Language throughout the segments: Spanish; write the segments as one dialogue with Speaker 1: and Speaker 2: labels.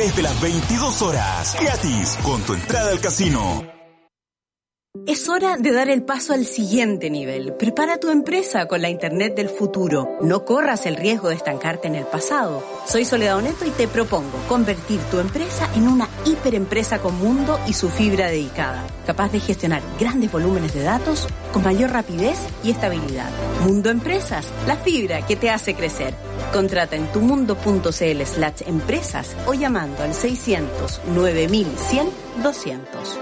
Speaker 1: desde las 22 horas. Gratis con tu entrada al casino.
Speaker 2: Es hora de dar el paso al siguiente nivel. Prepara tu empresa con la Internet del futuro. No corras el riesgo de estancarte en el pasado. Soy Soledad Oneto y te propongo convertir tu empresa en una hiperempresa con mundo y su fibra dedicada, capaz de gestionar grandes volúmenes de datos con mayor rapidez y estabilidad. Mundo Empresas, la fibra que te hace crecer. Contrata en tumundo.cl/empresas o llamando al 600 9100 200.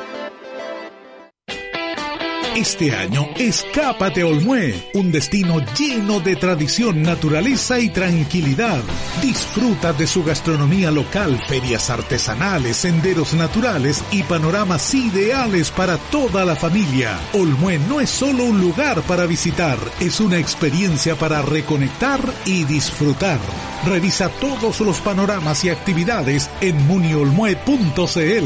Speaker 3: Este año, escápate a Olmué, un destino lleno de tradición, naturaleza y tranquilidad. Disfruta de su gastronomía local, ferias artesanales, senderos naturales y panoramas ideales para toda la familia. Olmué no es solo un lugar para visitar, es una experiencia para reconectar y disfrutar. Revisa todos los panoramas y actividades en muniolmue.cl.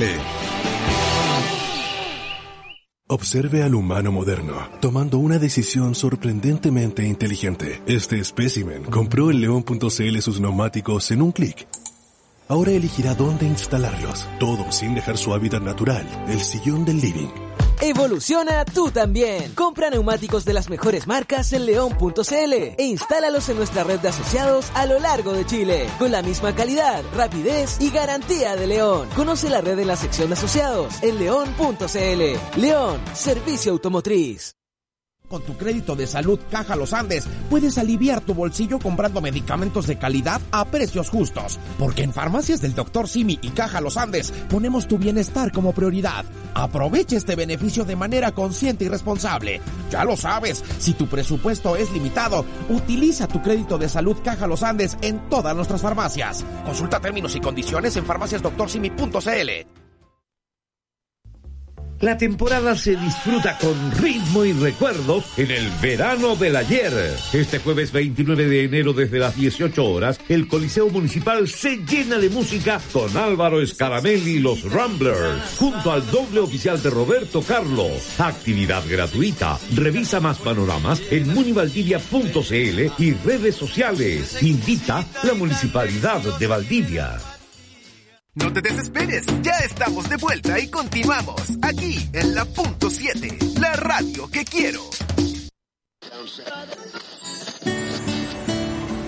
Speaker 4: Observe al humano moderno, tomando una decisión sorprendentemente inteligente. Este espécimen compró en león.cl sus neumáticos en un clic. Ahora elegirá dónde instalarlos, todo sin dejar su hábitat natural, el sillón del living.
Speaker 5: Evoluciona tú también. Compra neumáticos de las mejores marcas en león.cl e instálalos en nuestra red de asociados a lo largo de Chile, con la misma calidad, rapidez y garantía de León. Conoce la red en la sección de asociados en león.cl. León, servicio automotriz.
Speaker 6: Con tu crédito de salud Caja Los Andes puedes aliviar tu bolsillo comprando medicamentos de calidad a precios justos. Porque en Farmacias del Dr. Simi y Caja Los Andes ponemos tu bienestar como prioridad. Aprovecha este beneficio de manera consciente y responsable. Ya lo sabes, si tu presupuesto es limitado, utiliza tu crédito de salud Caja Los Andes en todas nuestras farmacias. Consulta términos y condiciones en farmaciasdoctorsimi.cl.
Speaker 7: La temporada se disfruta con ritmo y recuerdos en el verano del ayer. Este jueves 29 de enero desde las 18 horas, el Coliseo Municipal se llena de música con Álvaro Escaramel y los Ramblers, junto al doble oficial de Roberto Carlos. Actividad gratuita. Revisa más panoramas en munivaldivia.cl y redes sociales. Invita la Municipalidad de Valdivia.
Speaker 8: No te desesperes, ya estamos de vuelta y continuamos aquí en la .7, la radio que quiero.